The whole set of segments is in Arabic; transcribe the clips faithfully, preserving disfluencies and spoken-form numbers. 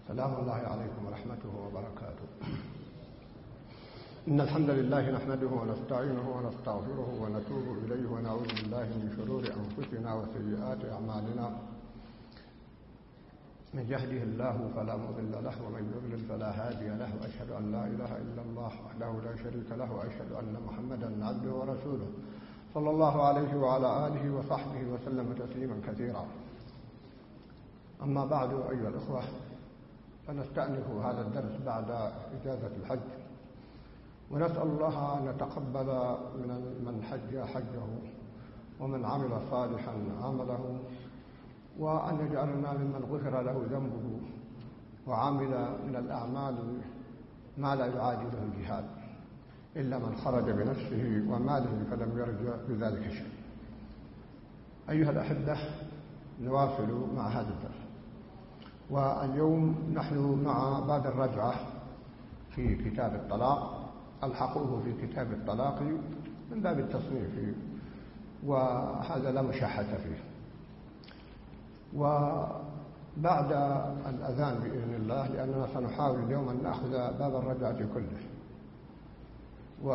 سلام الله عليكم ورحمته وبركاته. إن الحمد لله نحمده ونستعينه ونستغفره ونتوب إليه ونعوذ بالله من شرور أنفسنا وسيئات أعمالنا. من يهده الله فلا مضل له ومن يضلل فلا هادي له، وأشهد أن لا إله إلا الله وحده لا شريك له، وأشهد أن محمدا عبده ورسوله صلى الله عليه وعلى آله وصحبه وسلم تسليما كثيرا. أما بعد أيها الأخوة، فنستأنف هذا الدرس بعد إجازة الحج، ونسأل الله أن يتقبل من من حج حجه ومن عمل صالحا عمله، وأن يجعلنا ممن غفر له ذنبه وعمل من الأعمال ما لا يعادله الجهاد، إلا من خرج بنفسه وماله فلم يرجع بذلك شيء. أيها الأحبة، نواصل مع هذا الدرس، واليوم نحن مع باب الرجعة في كتاب الطلاق. ألحقوه في كتاب الطلاق من باب التصنيف، وهذا لا مشاحة فيه. وبعد الأذان بإذن الله، لأننا سنحاول اليوم أن نأخذ باب الرجعة كله و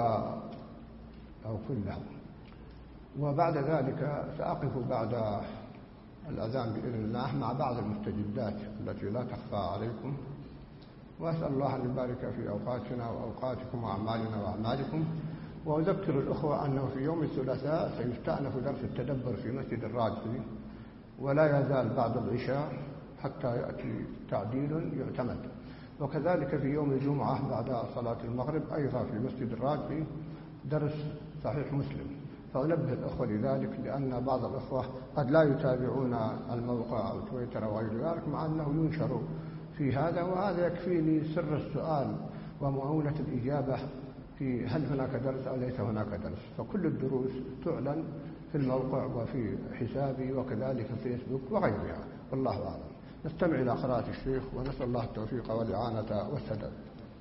أو كله، وبعد ذلك سأقف بعد الأذان بإذن الله مع بعض المستجدات التي لا تخفى عليكم، وأسأل الله أن يبارك في أوقاتنا وأوقاتكم وأعمالنا وأعمالكم. وأذكر الأخوة أنه في يوم الثلاثاء سيستأنف درس التدبر في مسجد الراجحي، ولا يزال بعد العشاء حتى يأتي تعديل يعتمد. وكذلك في يوم الجمعة بعد صلاة المغرب أيضا في مسجد الراجحي درس صحيح مسلم. فأنبه الأخوة لذلك، لأن بعض الأخوة قد لا يتابعون الموقع أو تويتر أو غير ذلك، مع أنه ينشر في هذا، وهذا يكفيني سر السؤال ومعونة الإجابة في هل هناك درس أو ليس هناك درس. فكل الدروس تعلن في الموقع وفي حسابي وكذلك في الفيسبوك وغيرها، والله أعلم. نستمع إلى قراءة الشيخ ونسأل الله التوفيق والإعانة والسداد.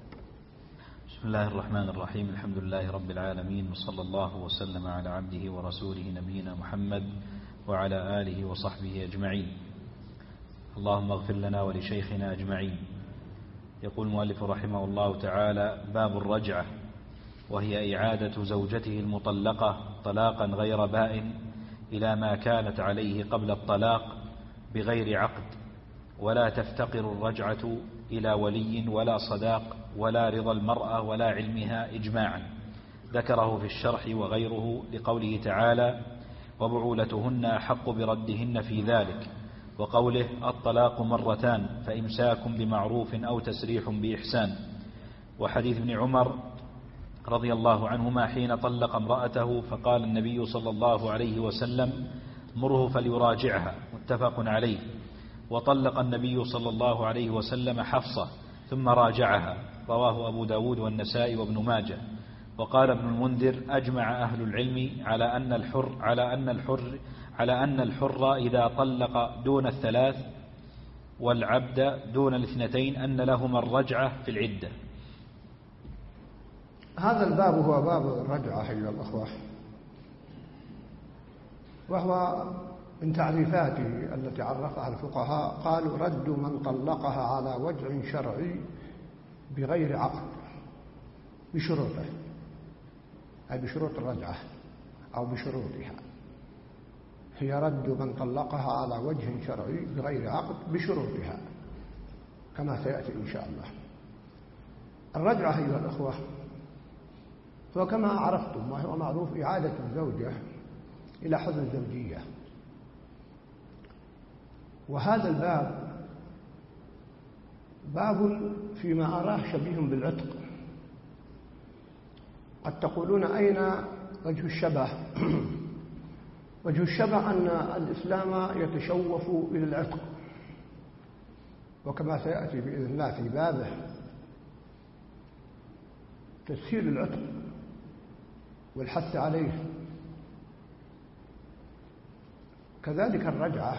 بسم الله الرحمن الرحيم. الحمد لله رب العالمين، وصلى الله وسلم على عبده ورسوله نبينا محمد وعلى آله وصحبه أجمعين. اللهم اغفر لنا ولشيخنا أجمعين. يقول المؤلف رحمه الله تعالى: باب الرجعة، وهي إعادة زوجته المطلقة طلاقا غير بائن إلى ما كانت عليه قبل الطلاق بغير عقد، ولا تفتقر الرجعة إلى ولي ولا صداق ولا رضا المرأة ولا علمها إجماعا، ذكره في الشرح وغيره لقوله تعالى: وبعولتهن أحق بردهن في ذلك، وقوله: الطلاق مرتان فإمساك بمعروف أو تسريح بإحسان، وحديث ابن عمر رضي الله عنهما حين طلق امرأته فقال النبي صلى الله عليه وسلم: مره فليراجعها، متفق عليه. وطلق النبي صلى الله عليه وسلم حفصة ثم راجعها، رواه أبو داود والنسائي وابن ماجه. وقال ابن المنذر: أجمع أهل العلم على أن الحر على أن الحر على أن الحر إذا طلق دون الثلاث والعبد دون الاثنتين أن لهما الرجعة في العدة. هذا الباب هو باب الرجعة أيها الأخوة، وهو من تعريفاته التي عرفها الفقهاء. قالوا: رد من طلقها على وجه شرعي بغير عقد بشروطه، أي بشروط الرجعة أو بشروطها. هي رد من طلقها على وجه شرعي بغير عقد بشروطها، كما سيأتي إن شاء الله. الرجعة أيها الأخوة هو كما عرفتم وهو معروف إعادة الزوجة إلى حظ الزوجية. وهذا الباب باب فيما أراه شبيه بالعتق. قد تقولون: أين وجه الشبه؟ وجه الشبه أن الإسلام يتشوف إلى العتق، وكما سيأتي بإذن الله في بابه تسهيل العتق والحث عليه. كذلك الرجعة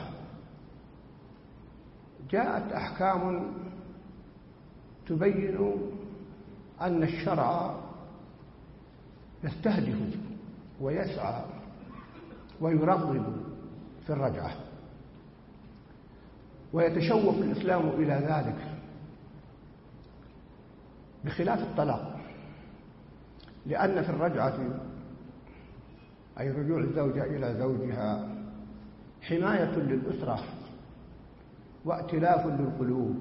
جاءت أحكام تبين أن الشرع يستهدف ويسعى ويرغب في الرجعة، ويتشوف الإسلام إلى ذلك بخلاف الطلاق، لأن في الرجعة أي رجوع الزوجة إلى زوجها حماية للأسرة وائتلاف للقلوب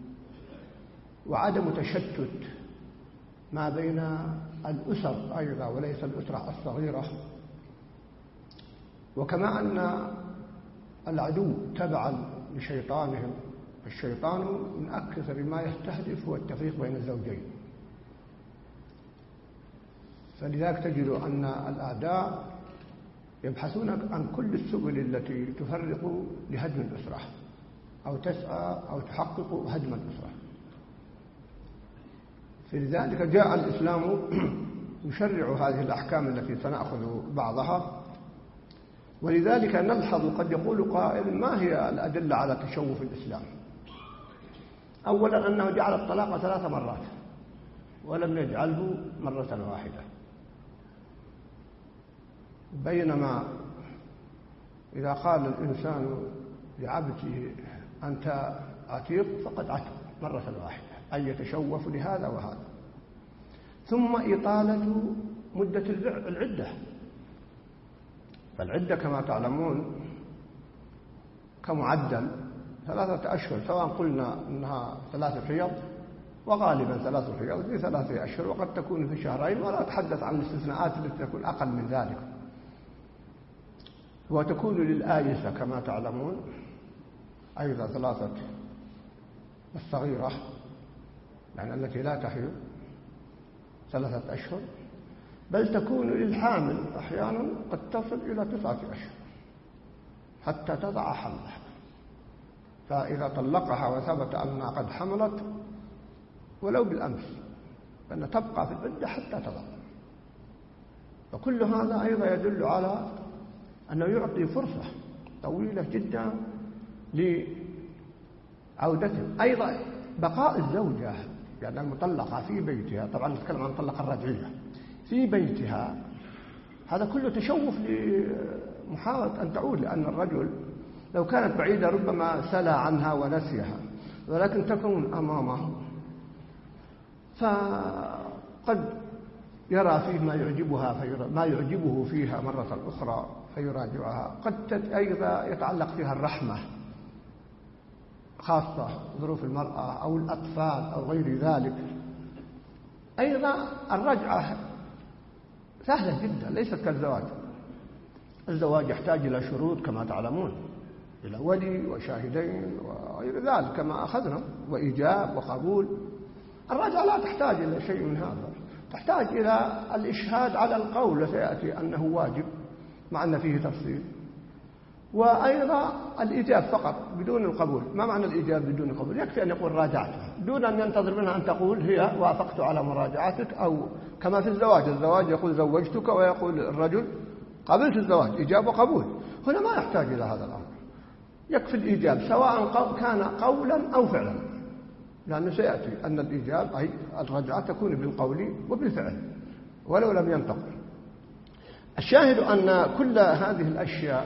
وعدم تشتت ما بين الأسر أيضا وليس الأسرة الصغيرة. وكما أن العدو تبعا لشيطانهم، الشيطان من أكثر ما يستهدف هو التفريق بين الزوجين، فلذلك تجد أن الأعداء يبحثون عن كل السبل التي تفرق لهدم الأسرة أو تسعى أو تحقق هدم الأسرة. فلذلك جاء الإسلام يشرع هذه الأحكام التي سنأخذ بعضها. ولذلك نلحظ قد يقول قائل: ما هي الأدلة على تشوف الإسلام؟ أولا أنه جعل الطلاق ثلاث مرات ولم يجعله مرة واحدة، بينما إذا قال الإنسان لعبده أنت عتيق فقد عتق مرة واحدة، أي يتشوف لهذا وهذا. ثم إطالة مدة العدة، فالعدة كما تعلمون كمعدل ثلاثة أشهر، سواء قلنا أنها ثلاثة حيض وغالبا ثلاثة حيض في ثلاثة أشهر، وقد تكون في شهرين، ولا أتحدث عن الاستثناءات التي تكون أقل من ذلك. وتكون للآيسة كما تعلمون أيضا ثلاثة، الصغيرة يعني التي لا تحيض ثلاثة أشهر، بل تكون للحامل أحيانا قد تصل إلى تسعة أشهر حتى تضع حملها، فإذا طلقها وثبت أنها قد حملت ولو بالأمس فإن تبقى في العدة حتى تضع. فكل هذا أيضا يدل على أنه يعطي فرصة طويلة جدا لعودته. أيضا بقاء الزوجة يعني المطلقة في بيتها، طبعا نتكلم عن الطلقة الرجعية، في بيتها، هذا كله تشوف لمحاولة أن تعود، لأن الرجل لو كانت بعيدة ربما سلى عنها ونسيها، ولكن تكون أمامه فقد يرى فيه ما يعجبها فيرى ما يعجبه فيها مرة أخرى فيراجعها. قد أيضا يتعلق فيها الرحمة، خاصة ظروف المرأة أو الأطفال أو غير ذلك. أيضا الرجعة سهلة جدا، ليست كالزواج. الزواج يحتاج إلى شروط كما تعلمون، إلى ولي وشاهدين وغير ذلك كما أخذنا، وإيجاب وقبول. الرجعة لا تحتاج إلى شيء من هذا، تحتاج إلى الإشهاد على القول، وسيأتي أنه واجب مع أن فيه تفصيل، وأيضا الإيجاب فقط بدون القبول. ما معنى الإيجاب بدون القبول؟ يكفي أن يقول راجعتها دون أن ينتظر منها أن تقول هي وافقت على مراجعتك، أو كما في الزواج، الزواج يقول زوجتك ويقول الرجل قبلت الزواج، إيجاب وقبول. هنا ما يحتاج إلى هذا الأمر، يكفي الإيجاب سواء كان قولا أو فعلا، لأنه سيأتي أن الإيجاب أي الرجعة تكون بالقول وبالفعل ولو لم ينطق. الشاهد أن كل هذه الأشياء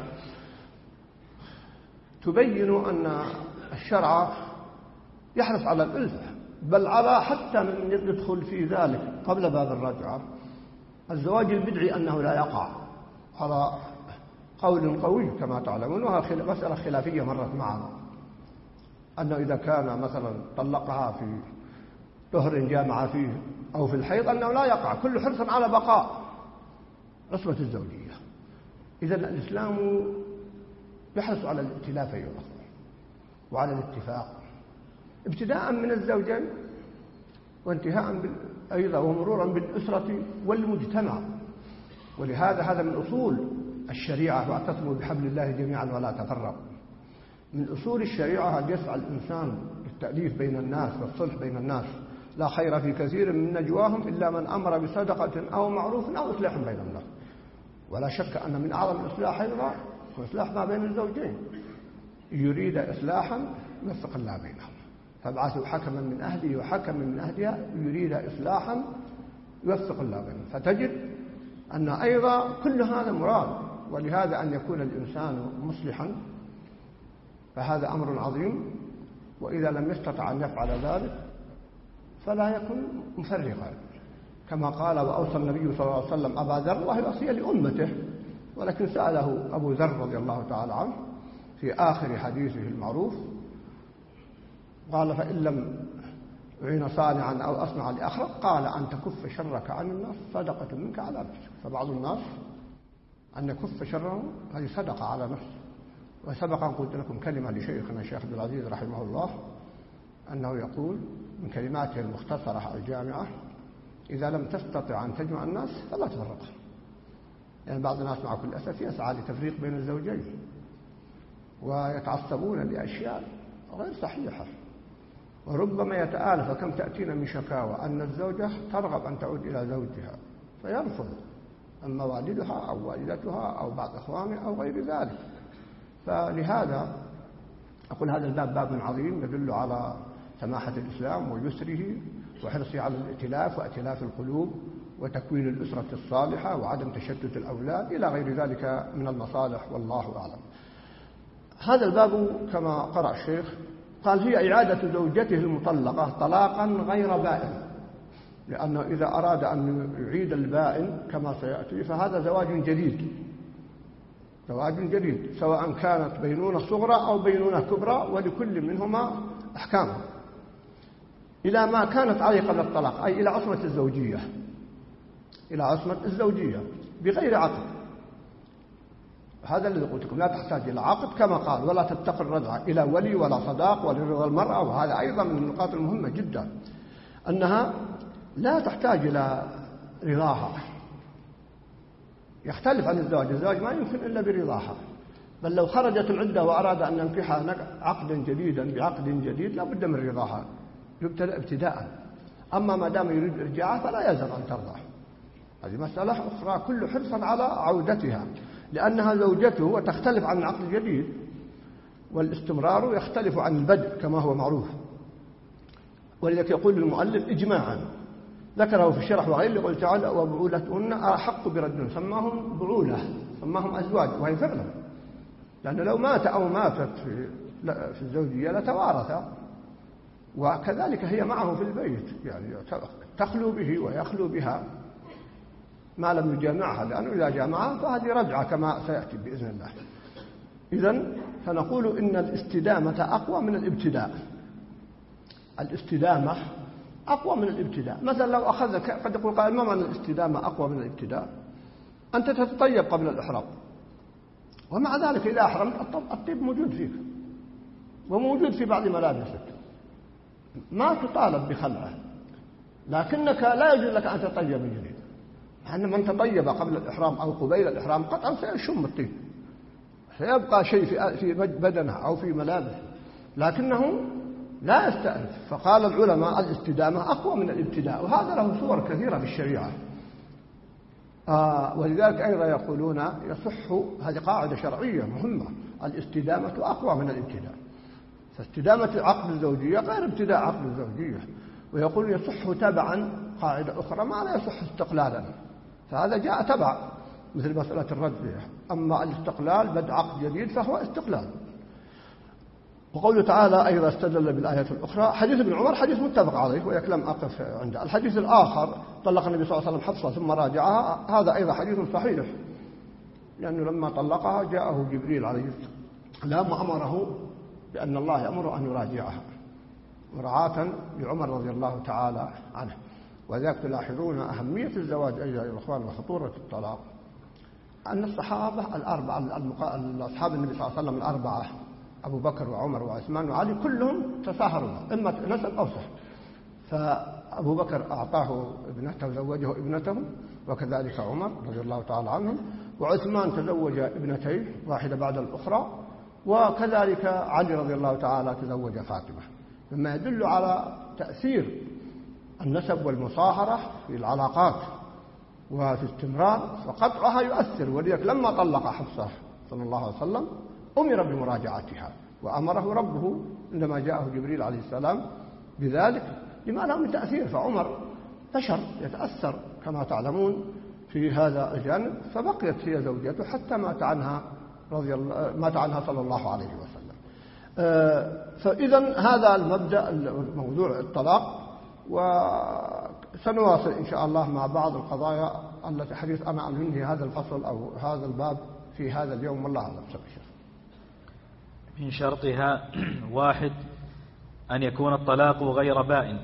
تبين أن الشرع يحرص على الألفة، بل على حتى من يدخل في ذلك قبل باب الرجعة. الزواج البدعي أنه لا يقع على قول قوي كما تعلمون، وهي مسألة خلافية مرت معنا، أنه إذا كان مثلا طلقها في طهر جامع فيه أو في الحيض أنه لا يقع، كل حرص على بقاء عصمة الزوجية. إذا الإسلام يحرص على الائتلاف أيها الأخوة وعلى الاتفاق، ابتداء من الزوجين وانتهاء أيضا ومرورا بالأسرة والمجتمع. ولهذا هذا من أصول الشريعة: واعتصموا بحبل الله جميعا ولا تفرقوا. من أصول الشريعة أن يسعى الإنسان للتأليف بين الناس والصلح بين الناس. لا خير في كثير من نجواهم إلا من أمر بصدقة أو معروف أو إصلاح بين الناس. ولا شك أن من أعظم الإصلاح أيضا هو إصلاح ما بين الزوجين. يريد إصلاحا يوفق الله بينهم، فابعثوا حكما من أهله وحكما من أهلها يريد إصلاحا يوفق الله بينهم. فتجد أن أيضا كل هذا مراد، ولهذا أن يكون الإنسان مصلحا فهذا أمر عظيم. وإذا لم يستطع أن يفعل ذلك فلا يكن مفرقا، كما قال وأوصى النبي صلى الله عليه وسلم أبا ذر وهي وصية لأمته. ولكن سأله أبو ذر رضي الله تعالى عنه في آخر حديثه المعروف قال فإن لم أعين صانعا أو أصنع لأخرق قال أن تكف شرك عن الناس صدقة منك على نفسك. فبعض الناس أن يكف شره هذه صدقة على نفسه. وسبق أن قلت لكم كلمة لشيخنا الشيخ عبد العزيز رحمه الله أنه يقول من كلماته المختصرة الجامعة إذا لم تستطع أن تجمع الناس فلا تفرقها. يعني بعض الناس مع كل أسف يسعى لتفريق بين الزوجين ويتعصبون لأشياء غير صحيحة، وربما يتآلف. كم تأتينا من شكاوى أن الزوجة ترغب أن تعود إلى زوجها فيرفض، أما والدها أو والدتها أو بعض إخوانه أو غير ذلك. فلهذا أقول هذا الباب باب عظيم يدل على سماحة الإسلام ويسره وحرصه على الائتلاف وائتلاف القلوب وتكوين الأسرة الصالحة وعدم تشتت الأولاد إلى غير ذلك من المصالح، والله أعلم. هذا الباب كما قرأ الشيخ قال هي إعادة زوجته المطلقة طلاقا غير بائن، لأنه إذا أراد أن يعيد البائن كما سيأتي فهذا زواج جديد، زواج جديد سواء كانت بينونة صغرى أو بينونة كبرى، ولكل منهما أحكامه إلى ما كانت عليه قبل الطلاق، أي إلى عصمة الزوجية، إلى عصمة الزوجية بغير عقد. هذا الذي قلت لكم لا تحتاج إلى عقد كما قال ولا تتقي الرجعة إلى ولي ولا صداق ولا رضا المرأة. وهذا أيضا من النقاط المهمة جدا أنها لا تحتاج إلى رضاها. يختلف عن الزواج، الزواج ما يمكن إلا برضاها، بل لو خرجت العدة وأراد أن ينكحها عقدا جديدا بعقد جديد لا بد من رضاها يبتدأ ابتداء. أما ما دام يريد إرجاعها فلا يلزم أن ترضى. هذه مسألة أخرى كل حرصا على عودتها، لأنها زوجته وتختلف عن العقد الجديد، والاستمرار يختلف عن البدء كما هو معروف. ولذلك يقول المؤلف إجماعا ذكره في الشرح وغيره يقول تعالى وبعولتهن أحق برد، سماهم بعولة سماهم أزواج، وهي فعلا، لأنه لو مات أو ماتت في, في الزوجية لتوارث، وكذلك هي معه في البيت، يعني تخلو به ويخلو بها ما لم يجامعها، لأنه إذا جامعها فهذه رجعة كما سيأتي بإذن الله. إذن فنقول إن الاستدامة أقوى من الابتداء. الاستدامة أقوى من الابتداء. مثلا لو أخذ قد يقول قائل ما معنى الاستدامة أقوى من الابتداء؟ أنت تتطيب قبل الإحرام، ومع ذلك إذا أحرمت الطيب موجود فيك وموجود في بعض ملابسك، ما تطالب بخلعه، لكنك لا يجوز لك أن تطيب من جديد. لأن من تطيب قبل الإحرام أو قبيل الإحرام قطعا سيشم الطيب، سيبقى شيء في بدنه أو في ملابسه، لكنه لا يستأنف. فقال العلماء الاستدامة أقوى من الابتداء، وهذا له صور كثيرة في الشريعة. آه ولذلك أيضا يقولون يصح، هذه قاعدة شرعية مهمة، الاستدامة أقوى من الابتداء. فاستدامة عقد الزوجية غير ابتداء عقد الزوجية. ويقول يصح تبعا قاعدة أخرى ما لا يصح استقلالا، فهذا جاء تبع مثل مسألة الرد. أما الاستقلال بدء عقد جديد فهو استقلال. وقوله تعالى أيضا استدل بالآية الأخرى حديث ابن عمر حديث متفق عليه ويكلم أقف عنده. الحديث الآخر طلق النبي صلى الله عليه وسلم حفصة ثم راجعها، هذا أيضا حديث صحيح، لأنه لما طلقها جاءه جبريل عليه السلام وأمره بأن الله يأمر أن يراجعها مراعاة لعمر رضي الله تعالى عنه. وذلك تلاحظون أهمية الزواج أيها الأخوان وخطورة الطلاق، أن الصحابة الأربعة أصحاب النبي صلى الله عليه وسلم الأربعة أبو بكر وعمر وعثمان وعلي كلهم تساهروا، إما نسب أو سحر. فأبو بكر أعطاه ابنته وزوجه ابنته، وكذلك عمر رضي الله تعالى عنهم، وعثمان تزوج ابنتين واحدة بعد الأخرى، وكذلك علي رضي الله تعالى تزوج فاطمة، مما يدل على تأثير النسب والمصاهرة في العلاقات وفي استمرار، فقطعها يؤثر. ولذلك لما طلق حفصة صلى الله عليه وسلم أمر بمراجعتها، وأمره ربه عندما جاءه جبريل عليه السلام بذلك لما له من تأثير. فعمر بشر يتأثر كما تعلمون في هذا الجانب، فبقيت هي زوجته حتى مات عنها رضي الله مات عنها صلى الله عليه وسلم. فإذا هذا المبدأ موضوع الطلاق وسنواصل إن شاء الله مع بعض القضايا التي حديث أنا أن ننهي هذا الفصل أو هذا الباب في هذا اليوم، والله أعلم. من شرطها واحد أن يكون الطلاق غير بائن،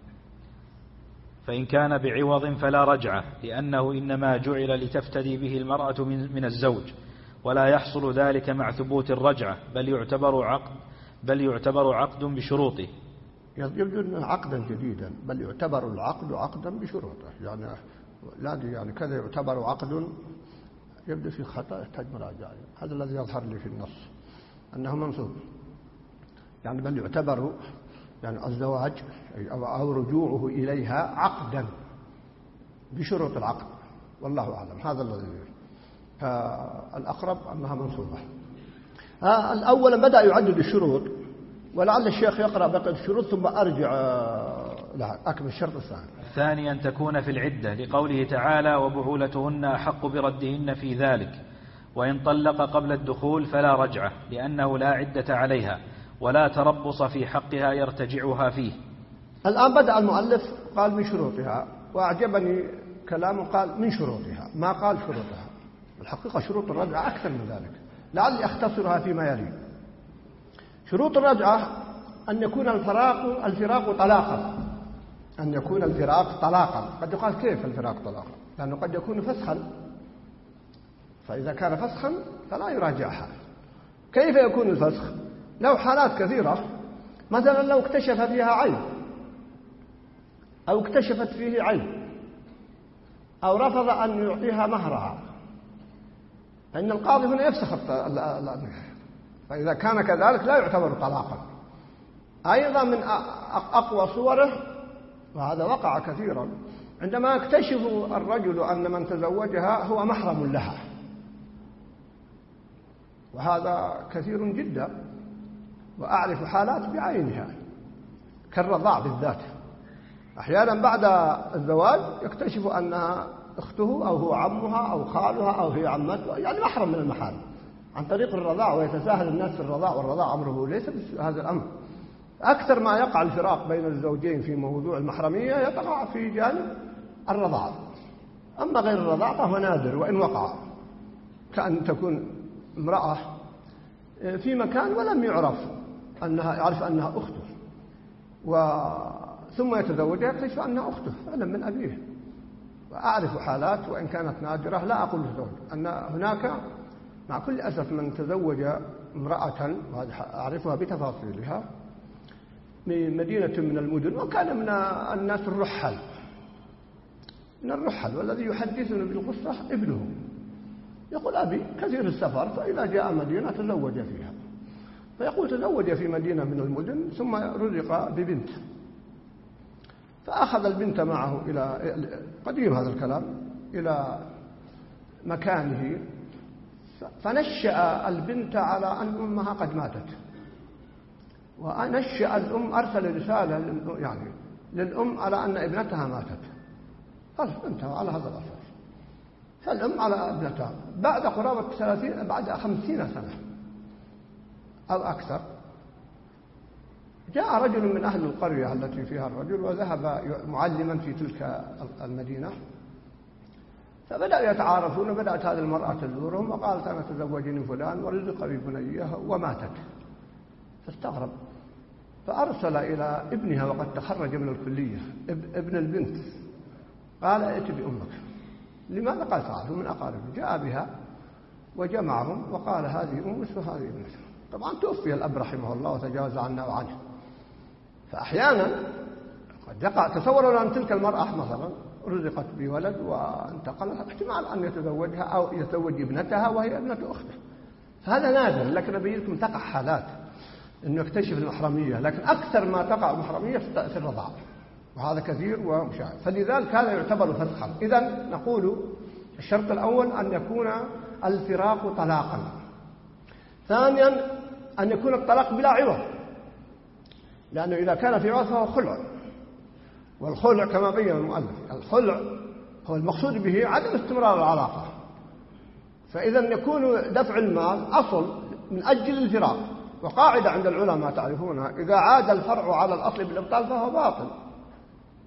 فإن كان بعوض فلا رجعة، لأنه إنما جعل لتفتدي به المرأة من الزوج، ولا يحصل ذلك مع ثبوت الرجعة، بل يعتبر عقد بل يعتبر عقد بشروطه. يبدو عقدا جديدا، بل يعتبر العقد عقدا بشروطه، يعني لا يعني كذا يعتبر عقد، يبدو في خطأ يحتاج مراجعة. هذا الذي يظهر لي في النص أنه منصوب، يعني بل يعتبر يعني الزواج أو رجوعه إليها عقدا بشروط العقد، والله أعلم. هذا الذي الأقرب أنها منصوبة. الأول بدأ يعدد الشروط، ولعل الشيخ يقرأ بقية الشروط ثم أرجع لها أكمل الشرط الثاني. ثانيا أن تكون في العدة، لقوله تعالى وبعولتهن أحق بردهن في ذلك، وإن طلق قبل الدخول فلا رجعة، لأنه لا عدة عليها ولا تربص في حقها يرتجعها فيه. الآن بدأ المؤلف قال من شروطها، وأعجبني كلامه قال من شروطها، ما قال شروطها. الحقيقة شروط الرجعة أكثر من ذلك، لعلي أختصرها فيما يلي. شروط الرجعة أن يكون الفراق الفراق طلاقا، أن يكون الفراق طلاقا. قد يقال كيف الفراق طلاقا؟ لأنه قد يكون فسخا، فإذا كان فسخا فلا يراجعها. كيف يكون الفسخ؟ له حالات كثيرة، مثلا لو اكتشف فيها عيب أو اكتشفت فيه عيب أو رفض أن يعطيها مهرها، فإن القاضي هنا يفسخ النكاح، فإذا كان كذلك لا يعتبر طلاقا. أيضا من أقوى صوره، وهذا وقع كثيرا، عندما يكتشف الرجل أن من تزوجها هو محرم لها، وهذا كثير جدا، وأعرف حالات بعينها كالرضاع بالذات. أحيانا بعد الزواج يكتشف أنها أخته أو هو عمها أو خالها أو هي عمته، يعني محرم من المحارم عن طريق الرضاع، ويتساهل الناس في الرضاع، والرضاع أمره ليس هذا الأمر. أكثر ما يقع الفراق بين الزوجين في موضوع المحرمية يقع في جانب الرضاع، أما غير الرضاع فهو نادر وإن وقع، كأن تكون امرأة في مكان ولم يعرف أنها يعرف أنها أخته، ثم يتزوجها يكتشف أنها أخته فعلا من أبيه. وأعرف حالات وإن كانت نادرة، لا أقول الزوج، أن هناك مع كل أسف من تزوج امرأة، وهذه أعرفها بتفاصيلها، من مدينة من المدن، وكان من الناس الرحل من الرحل والذي يحدثنا بالقصة ابنه يقول أبي كثير السفر، فإذا جاء مدينة تزوج فيها، فيقول تزوج في مدينة من المدن ثم رزق ببنت، فأخذ البنت معه إلى قديم هذا الكلام إلى مكانه، فنشأ البنت على أن أمها قد ماتت، ونشأ الأم أرسل رسالة يعني للأم على أن ابنتها ماتت، خلاص انتهى على هذا الأساس. فالأم على ابنتها بعد قرابة ثلاثين بعد خمسين سنة أو أكثر، جاء رجل من أهل القرية التي فيها الرجل وذهب معلما في تلك المدينة، فبدأوا يتعارفون، بدأت هذه المرأة تزورهم وقالت أنا تزوجني فلان ورزق ببنيها وماتت، فاستغرب، فأرسل إلى ابنها وقد تخرج من الكلية ابن البنت، قال ائت بأمك. لماذا؟ قال تعرف من أقاربه، جاء بها وجمعهم وقال هذه أمك وهذه ابنتك. طبعا توفي الأب رحمه الله وتجاوز عنا وعنه. فأحيانا قد يقع، تصوروا أن تلك المرأة مثلا رزقت بولد وانتقلت، احتمال أن يتزوجها أو يتزوج ابنتها وهي ابنة أخته، فهذا نادر، لكن أبي لكم تقع حالات أنه يكتشف المحرمية، لكن أكثر ما تقع المحرمية في الرضاعة، وهذا كثير ومشاهد، فلذلك هذا يعتبر فسخا. إذن نقول الشرط الأول أن يكون الفراق طلاقا. ثانيا أن يكون الطلاق بلا عوض، لأنه إذا كان في عوض فهو خلع، والخلع كما بين المؤلف الخلع هو المقصود به عدم استمرار العلاقة، فإذا يكون دفع المال أصل من أجل الفراق. وقاعدة عند العلماء تعرفونها، إذا عاد الفرع على الأصل بالإبطال فهو باطل،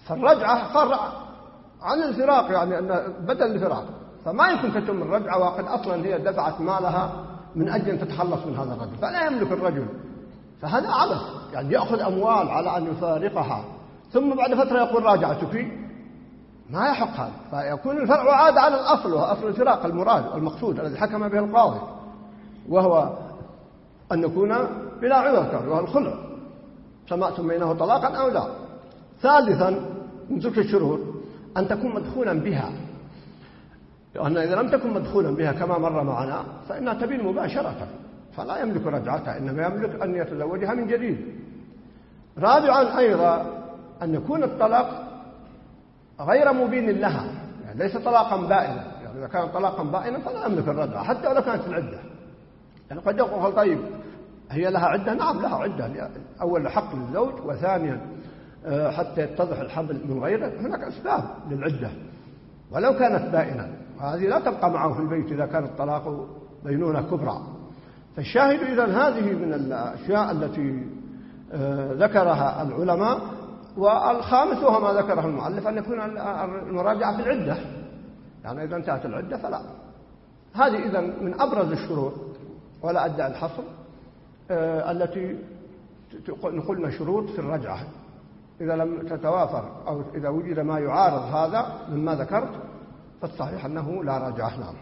فالرجعة فرع عن الفراق، يعني أن بدل الفراق، فما يمكن تتم الرجعة وقد أصلا هي دفعت مالها من أجل أن تتخلص من هذا الرجل، فلا يملك الرجل، فهذا عبث، يعني يأخذ أموال على أن يفارقها ثم بعد فترة يقول راجعتك، ما يحق هذا، فيكون الفرع عاد على الأصل، وهو أصل الفراق المراد والمقصود الذي حكم به القاضي، وهو أن يكون بلا عوض، وهو الخلع سمعتم بينه طلاقا أو لا. ثالثا من تلك الشروط أن تكون مدخولا بها، لأن إذا لم تكن مدخولا بها كما مر معنا فإنها تبين مباشرة، فلا يملك رجعتها، إنما يملك أن يتزوجها من جديد. رابعا أيضا أن يكون الطلاق غير مبين لها، يعني ليس طلاقا بائنا، يعني إذا كان طلاقا بائنا فلا يملك الرجعة حتى لو كانت العدة، يعني قد يقول طيب هي لها عدة، نعم لها عدة، أول حق للزوج، وثانيا حتى يتضح الحمل من غيره، هناك أسباب للعدة ولو كانت بائنا، وهذه لا تبقى معه في البيت إذا كان الطلاق بينونة كبرى. فالشاهد إذن هذه من الأشياء التي ذكرها العلماء. والخامس وهو ما ذكره المؤلف أن يكون المراجعة في العدة، يعني إذا انتهت العدة فلا. هذه إذن من أبرز الشروط ولا أدعي الحصر التي نقولنا شروط في الرجعة، إذا لم تتوافر أو إذا وجد ما يعارض هذا مما ذكرت فالصحيح أنه لا رجعة. نعم.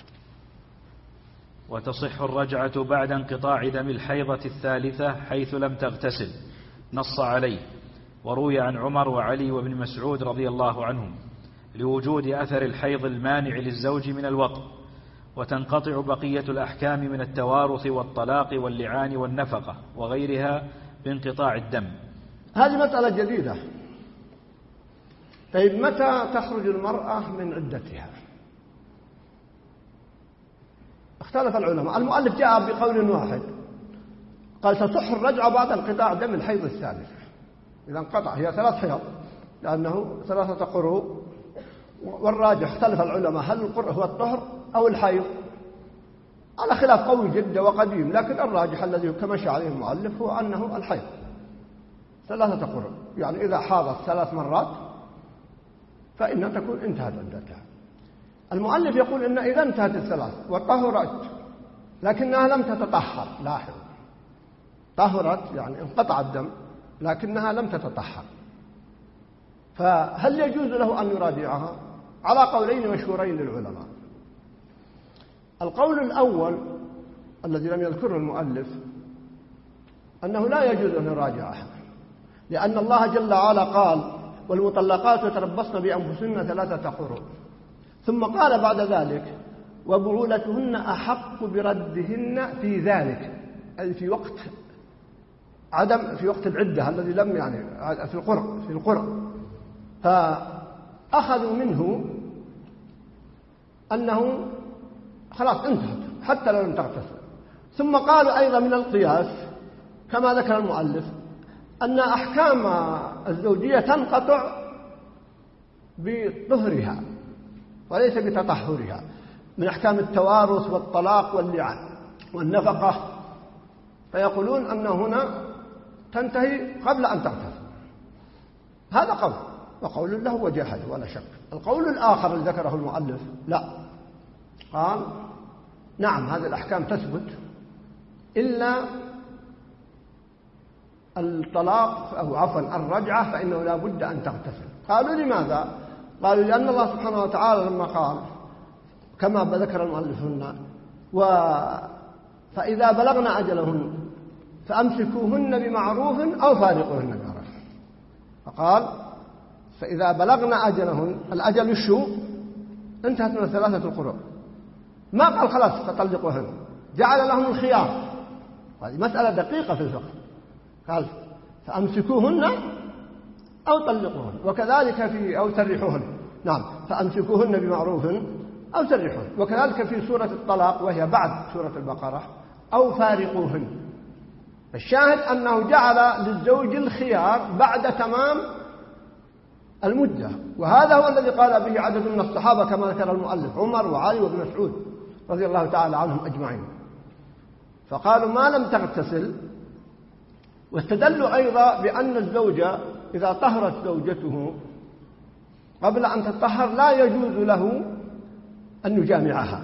وتصح الرجعة بعد انقطاع دم الحيضة الثالثة حيث لم تغتسل، نص عليه، وروي عن عمر وعلي وابن مسعود رضي الله عنهم لوجود أثر الحيض المانع للزوج من الوطء، وتنقطع بقية الأحكام من التوارث والطلاق واللعان والنفقة وغيرها بانقطاع الدم. هذه مسألة جديدة. طيب متى تخرج المرأة من عدتها؟ اختلف العلماء. المؤلف جاء بقول واحد، قال تصح الرجعة بعد انقطاع دم الحيض الثالث، إذا انقطع، هي ثلاث حيض لأنه ثلاثة قروء، والراجح اختلف العلماء هل القرء هو الطهر أو الحيض، على خلاف قوي جدا وقديم، لكن الراجح الذي كمشى عليه المؤلف هو أنه الحيض ثلاثة قروء، يعني إذا حاضت ثلاث مرات فإنها تكون انتهت عدتها. المؤلف يقول إن إذا انتهت الثلاث وطهرت لكنها لم تتطهر، لاحظ، طهرت يعني انقطع الدم لكنها لم تتطهر، فهل يجوز له أن يراجعها؟ على قولين مشهورين للعلماء. القول الأول الذي لم يذكره المؤلف أنه لا يجوز أن يراجعها، لأن الله جل وعلا قال والمطلقات يتربصن بأنفسهن ثلاثة قروء، ثم قال بعد ذلك وبعولتهن أحق بردهن في ذلك، أي في وقت عدم في وقت العدة الذي لم يعني في القرء في القرء فأخذوا منه أنه خلاص انتهت حتى لو لم تغتسل. ثم قالوا أيضا من القياس كما ذكر المؤلف أن أحكام الزوجية تنقطع بطهرها وليس بتطهرها، من أحكام التوارث والطلاق واللعان والنفقة، فيقولون أن هنا تنتهي قبل أن تغتسل. هذا قول، وقول له وجاهد ولا شك. القول الآخر الذي ذكره المؤلف لا، قال نعم هذه الأحكام تثبت إلا الطلاق أو عفوا الرجعة فإنه لا بد أن تغتسل. قالوا لماذا؟ قالوا لأن الله سبحانه وتعالى لما قال كما ذكر المؤلف هنا و فإذا بلغن أجلهن فأمسكوهن بمعروف أو فارقوهن بمعروف، فقال فإذا بلغن أجلهن، الأجل الشو انتهت من ثلاثة القروء، ما قال خلاص فطلقوهن، جعل لهم الخيار. هذه مسألة دقيقة في الفقه، قال فأمسكوهن أو طلقوهن، وكذلك في أو سرحوهن، نعم فأمسكوهن بمعروف أو سرحوهن، وكذلك في سورة الطلاق وهي بعد سورة البقرة أو فارقوهن. الشاهد أنه جعل للزوج الخيار بعد تمام المدة، وهذا هو الذي قال به عدد من الصحابة كما ذكر المؤلف، عمر وعلي وابن مسعود رضي الله تعالى عنهم أجمعين، فقالوا ما لم تغتسل. واستدلوا أيضا بأن الزوجة إذا طهرت زوجته قبل أن تطهر لا يجوز له أن يجامعها،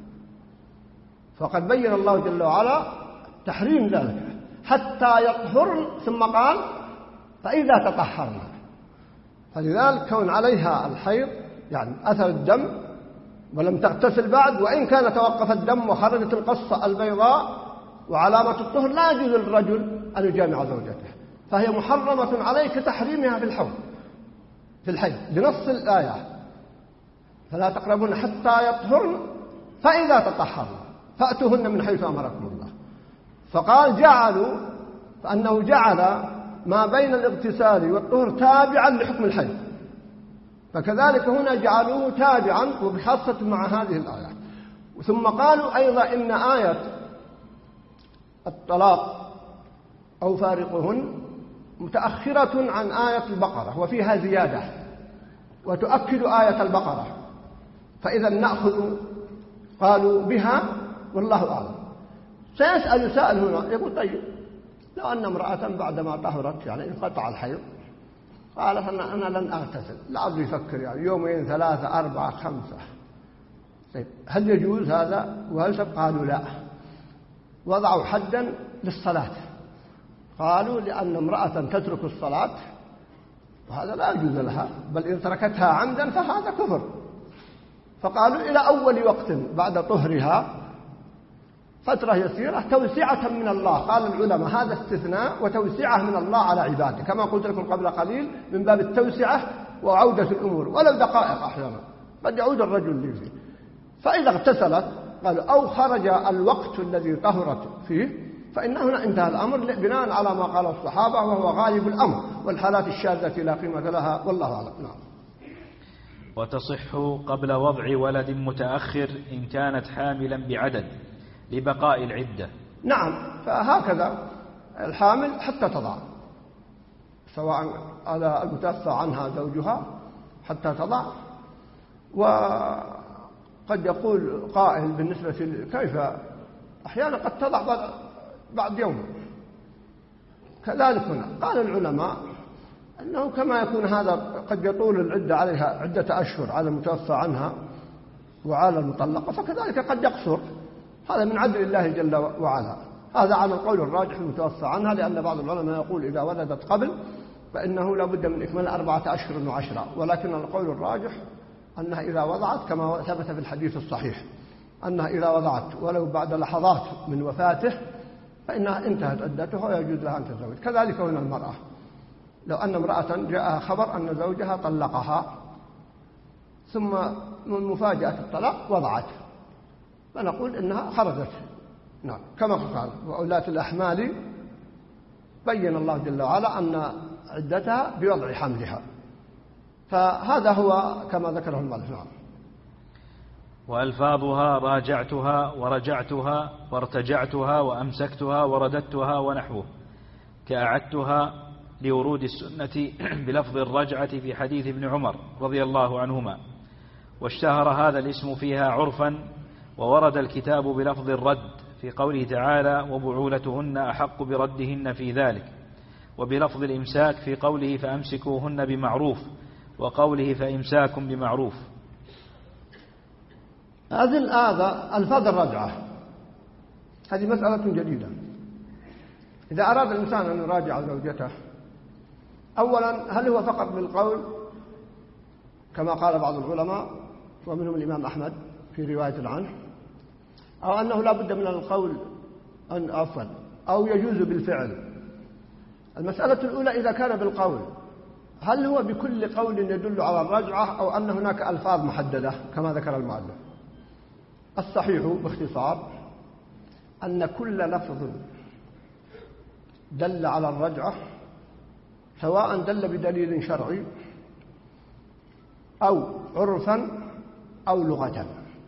فقد بين الله جل وعلا تحريم ذلك حتى يطهرن، ثم قال فإذا تطهرن. فلذلك كون عليها الحيض يعني أثر الدم ولم تغتسل بعد، وإن كان توقف الدم وخرجت القصة البيضاء وعلامة الطهر، لا يجوز للرجل أن يجامع زوجته، فهي محرمة عليه كتحريمها في الحوض في الحيض بنص الآية: فلا تقربون حتى يطهرن فإذا تطهرن فأتوهن من حيث أمركم الله. فقال جعلوا فأنه جعل ما بين الاغتسال والطهر تابعا لحكم الحيض، فكذلك هنا جعلوه تابعا وبخاصة مع هذه الآية. ثم قالوا أيضا إن آية الطلاق أو فارقهن متأخرة عن آية البقرة وفيها زيادة وتؤكد آية البقرة، فإذا نأخذ قالوا بها والله أعلم. سيسأل سائل هنا يقول طيب لو أن امرأة بعدما طهرت يعني انقطع الحيض قالت أنا, أنا لن أغتسل، لعله يفكر يعني يومين ثلاثة أربعة خمسة، طيب هل يجوز هذا وهل سب؟ قالوا لا، وضعوا حدا للصلاة، قالوا لأن امرأة تترك الصلاة وهذا لا يجوز لها، بل إن تركتها عمدا فهذا كفر، فقالوا إلى أول وقت بعد طهرها فترة يسيرة توسعة من الله. قال العلماء هذا استثناء وتوسعة من الله على عباده، كما قلت لكم قبل قليل من باب التوسعة وعودة الأمور ولو دقائق أحيانا قد يعود الرجل لي فيه. فإذا اغتسلت قالوا أو خرج الوقت الذي طهرت فيه فإن هنا انتهى الأمر بناء على ما قال الصحابة وهو غالب الأمر، والحالات الشاذة لا قيمة لها والله أعلم. نعم. وتصح قبل وضع ولد متأخر إن كانت حاملا بعدد لبقاء العدة. نعم، فهكذا الحامل حتى تضع، سواء على المتوفى عنها زوجها حتى تضع. وقد يقول قائل بالنسبة كيف أحيانا قد تضع بعد, بعد يوم، كذلك هنا قال العلماء أنه كما يكون هذا قد يطول العدة عليها عدة أشهر على المتوفى عنها وعلى المطلقة، فكذلك قد يقصر، هذا من عدل الله جل وعلا. هذا على القول الراجح المتوفى عنها، لأن بعض العلماء يقول إذا ولدت قبل فإنه لا بد من إكمال أربعة أشهر وعشرة، ولكن القول الراجح أنها إذا وضعت كما ثبت في الحديث الصحيح أنها إذا وضعت ولو بعد لحظات من وفاته فإنها انتهت عدتها ويجوز لها أن تتزوج. كذلك هنا المرأة، لو أن امرأة جاءها خبر أن زوجها طلقها ثم من مفاجأة الطلاق وضعت، فنقول إنها خرجت. نعم، كما قال وأولاة الأحمال بين الله جل وعلا أن عدتها بوضع حملها، فهذا هو كما ذكره المؤلف. نعم. وألفاظها راجعتها ورجعتها وارتجعتها وأمسكتها ورددتها ونحوه كأعدتها لورود السنة بلفظ الرجعة في حديث ابن عمر رضي الله عنهما، واشتهر هذا الاسم فيها عرفا، وورد الكتاب بلفظ الرد في قوله تعالى وبعولتهن أحق بردهن في ذلك، وبلفظ الإمساك في قوله فأمسكوهن بمعروف وقوله فإمساكم بمعروف. هذه الآية ألفاظ الرجعة هذه مسألة جديدة. إذا أراد الإنسان أن يراجع زوجته أولا هل هو فقط بالقول كما قال بعض العلماء ومنهم الإمام أحمد في رواية عنه، أو أنه لا بد من القول أن أفضل أو يجوز بالفعل؟ المسألة الأولى إذا كان بالقول هل هو بكل قول يدل على الرجعة أو أن هناك ألفاظ محددة كما ذكر المؤلف؟ الصحيح باختصار أن كل لفظ دل على الرجعة سواء دل بدليل شرعي أو عرفا أو لغة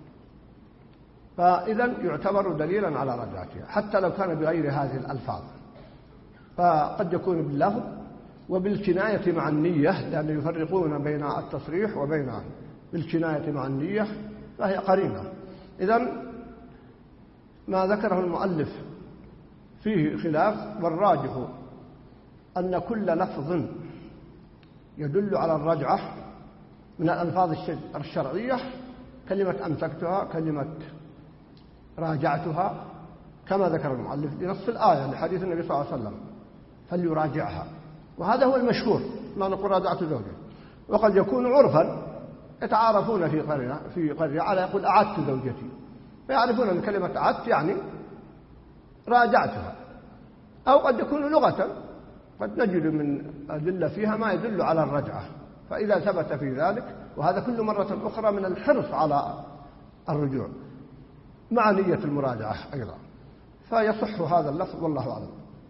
فإذا يعتبر دليلا على رجعتها حتى لو كان بغير هذه الألفاظ. فقد يكون باللفظ وبالكناية مع النية، لأن يفرقون بين التصريح وبين بالكناية مع النية فهي قرينة. إذن ما ذكره المؤلف فيه خلاف، والراجح أن كل لفظ يدل على الرجعة من الألفاظ الشرعية كلمة أمسكتها، كلمة راجعتها، كما ذكر المؤلف بنص الآية لحديث النبي صلى الله عليه وسلم فليراجعها. وهذا هو المشهور، لا نقول راجعت زوجي. وقد يكون عرفا يتعارفون في قرية في قرية على يقول أعدت زوجتي، فيعرفون أن كلمة أعدت يعني راجعتها. أو قد يكون لغة، قد نجد من أدلة فيها ما يدل على الرجعة، فإذا ثبت في ذلك، وهذا كل مرة أخرى من الحرص على الرجوع مع نية المراجعة أيضا، فيصح هذا اللفظ والله أعلم.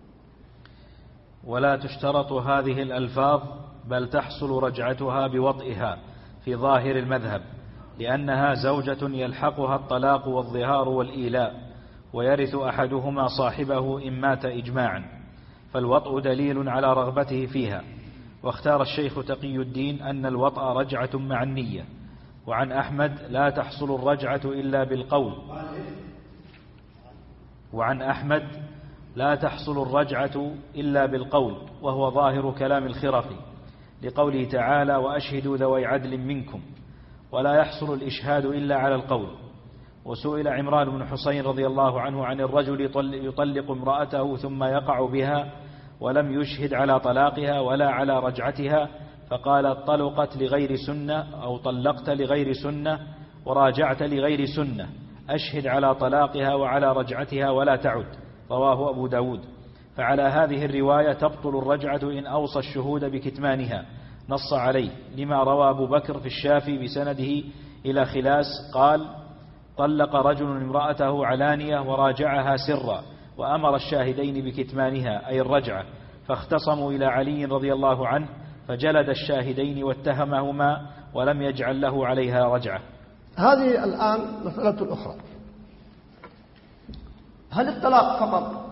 ولا تشترط هذه الألفاظ بل تحصل رجعتها بوطئها في ظاهر المذهب، لأنها زوجة يلحقها الطلاق والظهار والإيلاء، ويرث أحدهما صاحبه إن مات إجماعا، فالوطء دليل على رغبته فيها. واختار الشيخ تقي الدين أن الوطء رجعة مع النية. وعن أحمد لا تحصل الرجعة إلا بالقول وعن أحمد لا تحصل الرجعة إلا بالقول، وهو ظاهر كلام الخرقي، لقوله تعالى وأشهدوا ذوي عدل منكم، ولا يحصل الإشهاد إلا على القول. وسئل عمران بن حسين رضي الله عنه عن الرجل يطلق امرأته ثم يقع بها ولم يشهد على طلاقها ولا على رجعتها، فقال طلقت لغير سنة أو طلقت لغير سنة وراجعت لغير سنة، أشهد على طلاقها وعلى رجعتها ولا تعد. رواه أبو داود. فعلى هذه الرواية تبطل الرجعة إن أوصى الشهود بكتمانها، نص عليه، لما روى أبو بكر في الشافي بسنده إلى خلاس قال طلق رجل امرأته علانية وراجعها سرا، وأمر الشاهدين بكتمانها أي الرجعة، فاختصموا إلى علي رضي الله عنه فجلد الشاهدين واتهمهما ولم يجعل له عليها رجعة. هذه الآن مسألة أخرى، هل الطلاق فقط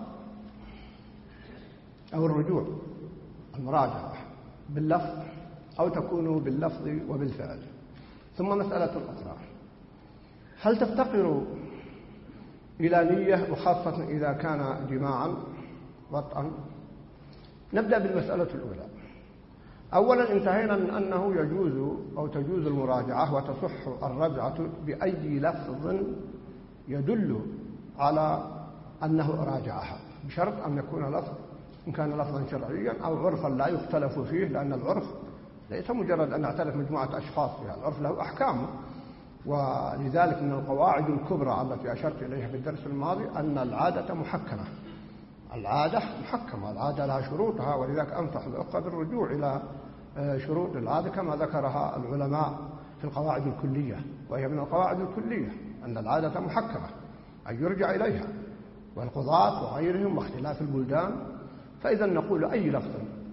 أو الرجوع المراجعة باللفظ أو تكون باللفظ وبالفعل؟ ثم مسألة أخرى، هل تفتقر إلى نية وخاصة إذا كان جماعا وطئا؟ نبدأ بالمسألة الأولى. أولا انتهينا من أنه يجوز أو تجوز المراجعة وتصح الرجعة بأي لفظ يدل على أنه راجعها، بشرط أن يكون لفظ، إن كان لفظا شرعيا أو عرفا لا يختلف فيه، لأن العرف ليس مجرد أن نعترف مجموعة أشخاص فيها، العرف له أحكام. ولذلك من القواعد الكبرى التي أشرت إليها في الدرس الماضي أن العادة محكمة، العادة محكمة، العادة لها شروطها، ولذلك أنصح الأخوة بالرجوع إلى شروط العادة كما ذكرها العلماء في القواعد الكلية، وهي من القواعد الكلية أن العادة محكمة أن يرجع إليها، والقضاة وغيرهم واختلاف البلدان. فإذا نقول أي لفظ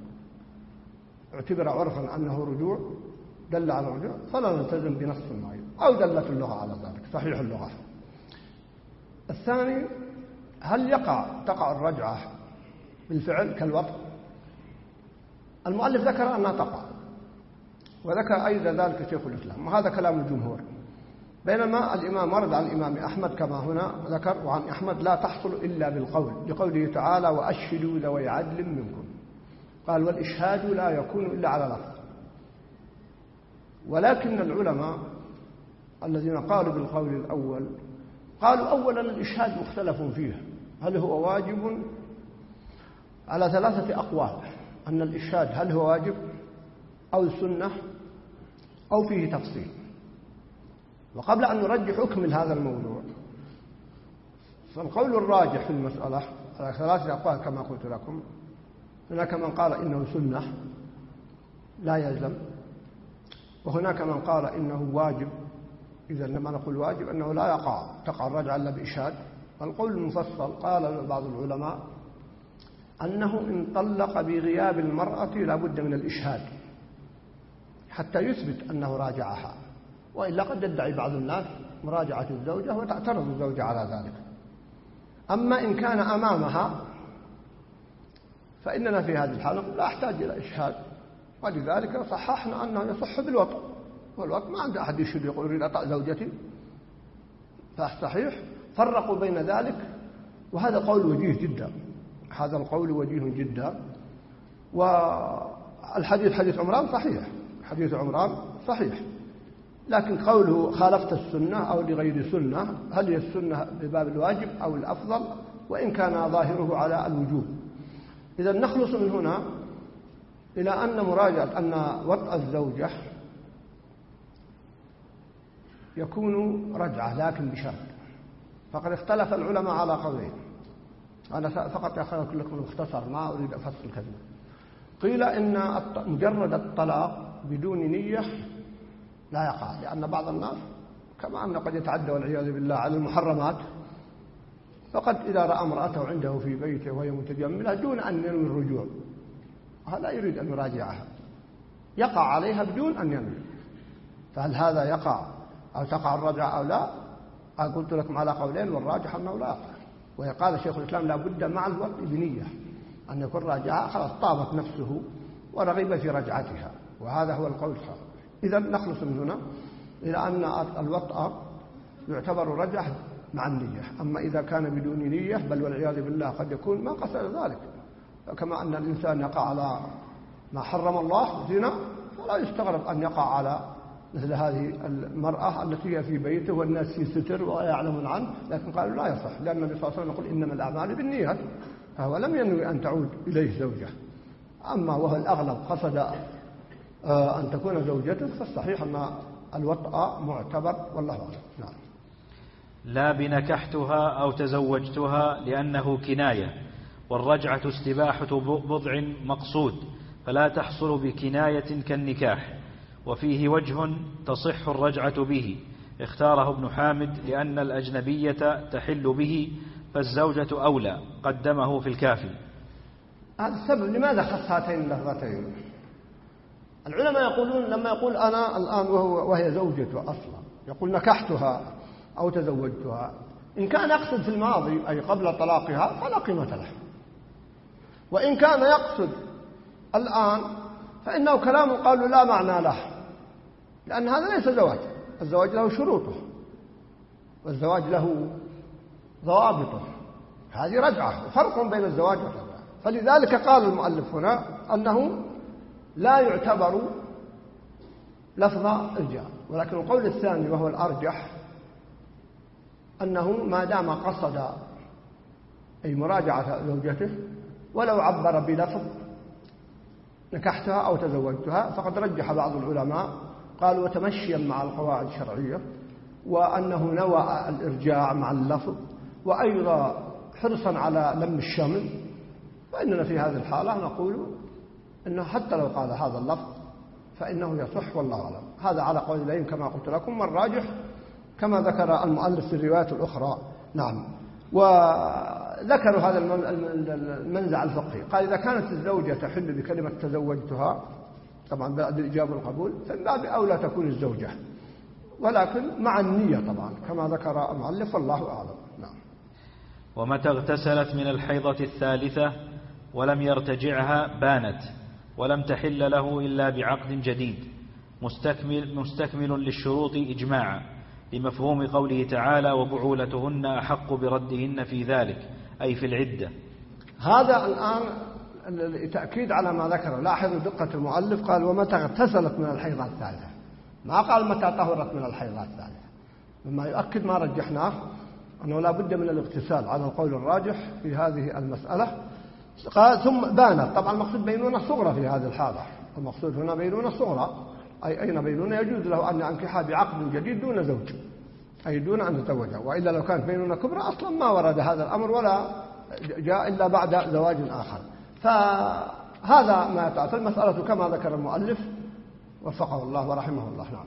اعتبر عرفا أنه رجوع دل على الرجوع فلا نلتزم بنص معين، أو دلت اللغة على ذلك، صحيح اللغة. الثاني، هل يقع تقع الرجعة بالفعل كالوطء؟ المؤلف ذكر أنها تقع، وذكر أيضا ذلك شيخ الإسلام، وهذا كلام الجمهور، بينما الإمام ورد عن الإمام أحمد كما هنا ذكر، وعن أحمد لا تحصل إلا بالقول، لقوله تعالى وأشهدوا ذوي عدل منكم، قال والإشهاد لا يكون إلا على لفظ. ولكن العلماء الذين قالوا بالقول الأول قالوا أولا الإشهاد مختلف فيه، هل هو واجب؟ على ثلاثة أقوال، أن الإشهاد هل هو واجب أو سنة أو فيه تفصيل. وقبل أن نرجح أكمل هذا الموضوع، فالقول الراجح في المسألة على ثلاثة أقوال كما قلت لكم، هناك من قال إنه سنة لا يلزم، وهناك من قال إنه واجب، إذا لما نقول واجب أنه لا يقع تقع الرجعة إلا بإشهاد. والقول المفصل قال بعض العلماء أنه إن طلق بغياب المرأة لا بد من الإشهاد حتى يثبت أنه راجعها، وإلا قد يدعي بعض الناس مراجعة الزوجة وتعترض الزوجة على ذلك. أما إن كان أمامها فإننا في هذه الحالة لا أحتاج إلى إشهاد، ولذلك صححنا أنه يصح بالوطء، والوطء ما عند أحد يشهد يقول أريد أطأ زوجتي، فالصحيح فرقوا بين ذلك، وهذا قول وجيه جدا، هذا القول وجيه جدا. والحديث حديث عمران صحيح، حديث عمران صحيح، لكن قوله خالفت السنة أو لغير سنة، هل هي السنة بباب الواجب أو الأفضل، وإن كان ظاهره على الوجوب. إذا نخلص من هنا إلى أن مراجعة أن وطأ الزوجة يكون رجعة لكن بشرط. فقد اختلف العلماء على قولين، أنا فقط أخذت لكم مختصر ما أريد أفصل كلمة. قيل إن مجرد الطلاق بدون نية لا يقع، لأن بعض الناس كما أنه قد يتعدى والعياذ بالله على المحرمات، فقد إذا رأى امرأته عنده في بيته وهي متجملة دون أن ينوي الرجوع، هذا يريد أن يراجعها، يقع عليها بدون أن ينوي. فهل هذا يقع أو تقع الرجعة أو لا؟ قلت لكم على قولين، والراجح أنه لا يقع. وقال شيخ الإسلام لا بد مع الوطء بنية أن يكون راجعها، خلاص طابت نفسه ورغب في رجعتها، وهذا هو القول الصحيح. إذا نخلص من هنا إلى أن الوطء يعتبر رجعة مع النية. أما إذا كان بدون نية بل والعياذ بالله قد يكون ما قصد ذلك، كما أن الإنسان يقع على ما حرم الله زنا، فلا يستغرب أن يقع على مثل هذه المرأة التي هي في بيته والناس في ستر ولا يعلمون عنه، لكن قالوا لا يصح، لأن النبي صلى الله عليه وسلم يقول إنما الأعمال بالنيات، فهو لم ينوي أن تعود إليه زوجة. أما وهو الأغلب قصد أن تكون زوجته، فالصحيح أن الوطأ معتبر والله أعلم. نعم. لا بنكحتها أو تزوجتها لأنه كناية، والرجعة استباحة بضع مقصود، فلا تحصل بكناية كالنكاح. وفيه وجه تصح الرجعة به اختاره ابن حامد لأن الأجنبية تحل به، فالزوجة أولى، قدمه في الكافي. هذا السبب لماذا خص هاتين اللفظتين؟ العلماء يقولون لما يقول أنا الآن وهو وهي زوجته أصلا، يقول نكحتها أو تزوجتها، إن كان يقصد في الماضي أي قبل طلاقها فلا قيمة له، وإن كان يقصد الآن فإنه كلام قالوا لا معنى له، لأن هذا ليس زواج، الزواج له شروطه والزواج له ضوابطه، هذه رجعة، وفرق بين الزواج والرجعة. فلذلك قال المؤلف هنا أنه لا يعتبر لفظ إرجاع. ولكن القول الثاني وهو الأرجح أنه ما دام قصد أي مراجعة زوجته ولو عبر بلفظ نكحتها أو تزوجتها، فقد رجح بعض العلماء قالوا وتمشيا مع القواعد الشرعية، وأنه نوى الإرجاع مع اللفظ، وأيضا حرصا على لم الشمل، فإننا في هذه الحالة نقول أنه حتى لو قال هذا اللفظ فإنه يصح والله أعلم. هذا على قولين كما قلت لكم، والراجح كما ذكر المؤلف في الروايات الأخرى. نعم. وذكروا هذا المنزع الفقهي، قال إذا كانت الزوجة تحل بكلمة تزوجتها طبعا بعد الإجابة والقبول، فمن باب أولى تكون الزوجة، ولكن مع النية طبعا كما ذكر المؤلف والله أعلم. نعم. ومتى اغتسلت من الحيضة الثالثة ولم يرتجعها بانت، ولم تحل له إلا بعقد جديد مستكمل, مستكمل للشروط إجماعا، لمفهوم قوله تعالى وبعولتهن أحق بردهن في ذلك، أي في العدة. هذا الآن تأكيد على ما ذكر. لاحظوا دقة المؤلف، قال ومتى اغتسلت من الحيضة الثالثة، ما قال متى طهرت من الحيضة الثالثة، مما يؤكد ما رجحناه أنه لا بد من الاغتسال على القول الراجح في هذه المسألة. قال ثم بانت، طبعا المقصود بينونة صغرى في هذه الحالة، المقصود هنا بينونة صغرى، أي أين بينونة يجوز له أن ينكحها بعقد جديد دون زوج، أي دون أن يتزوجها، وإلا لو كانت بينونة كبرى أصلا ما ورد هذا الأمر ولا جاء إلا بعد زواج آخر. فهذا ما يتعطى المسألة كما ذكر المؤلف وفقه الله ورحمه الله. نعم.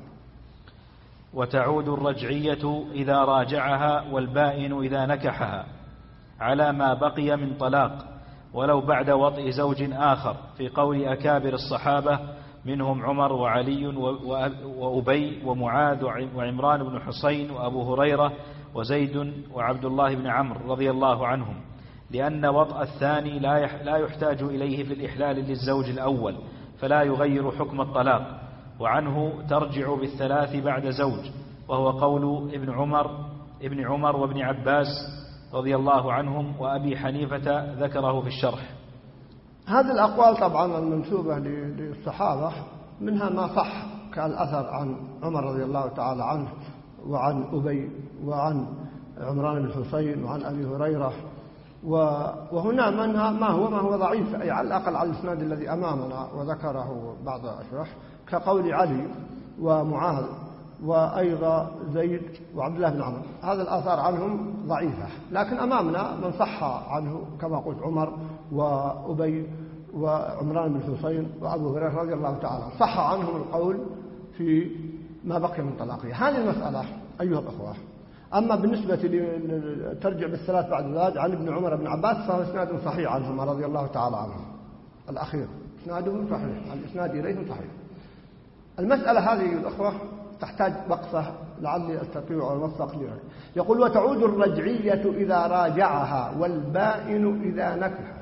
وتعود الرجعية إذا راجعها والبائن إذا نكحها على ما بقي من طلاق، ولو بعد وطئ زوج آخر، في قول أكابر الصحابة منهم عمر وعلي وأبي ومعاذ وعمران بن حسين وأبو هريرة وزيد وعبد الله بن عمرو رضي الله عنهم، لأن وطأ الثاني لا يحتاج إليه في الإحلال للزوج الأول، فلا يغير حكم الطلاق، وعنه ترجع بالثلاث بعد زوج، وهو قول ابن عمر ابن عمر وابن عباس رضي الله عنهم، وأبي حنيفة ذكره في الشرح. هذه الأقوال طبعا المنسوبة للصحابة منها ما صح كالأثر عن عمر رضي الله تعالى عنه وعن أبي وعن عمران بن حسين وعن أبي هريرة، وهنا منها ما هو ما هو ضعيف، أي على الأقل على الإسناد الذي أمامنا وذكره بعض الأشراح، كقول علي ومعاذ وأيضا زيد وعبد الله بن عمر. هذا الآثار عنهم ضعيفة، لكن أمامنا من صح عنه كما قلت عمر وأبي وعمران بن حسين وأبو هريرة رضي الله تعالى، صح عنهم القول في ما بقي من طلاقه. هذه المسألة أيها الأخوة. أما بالنسبة لترجع بالثلاث بعد ذلك عن ابن عمر بن عباس فهو إسناد صحيح عنهما رضي الله تعالى عنهم، الأخير إسناده صحيح، الإسناد إليهم صحيح. المسألة هذه الأخوة تحتاج وقفة لعلي أستطيع أن أوفق لي. يقول: وتعود الرجعية إذا راجعها والبائن إذا نكح